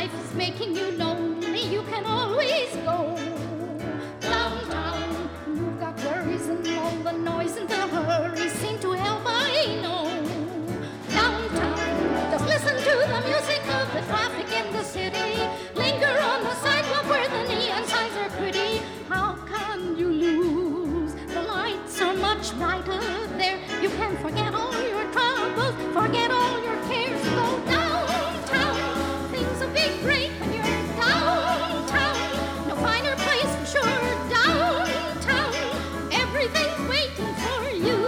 life is making you lonely, you can always go downtown. You've got worries and all the noise and the hurry seem to help, I know. Downtown, just listen to the music of the traffic in the city. Linger on the sidewalk where the neon signs are pretty. How can you lose? The lights are much brighter there. You can forget all your troubles, forget all your cares. Go downtown, things will be great when you're downtown. No finer place for sure. Downtown, everything's waiting for you.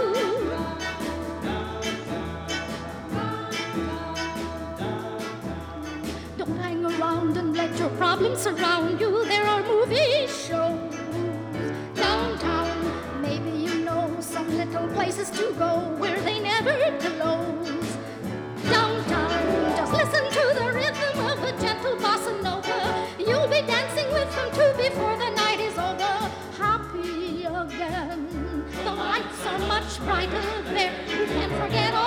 Don't hang around and let your problems surround you. There are movie shows downtown. Maybe you know some little places to go where they never close. Downtown, just listen to the rhythm of a gentle bossa nova. You'll be dancing with them too before the night is over. Happy again, the lights are much brighter there. You can forget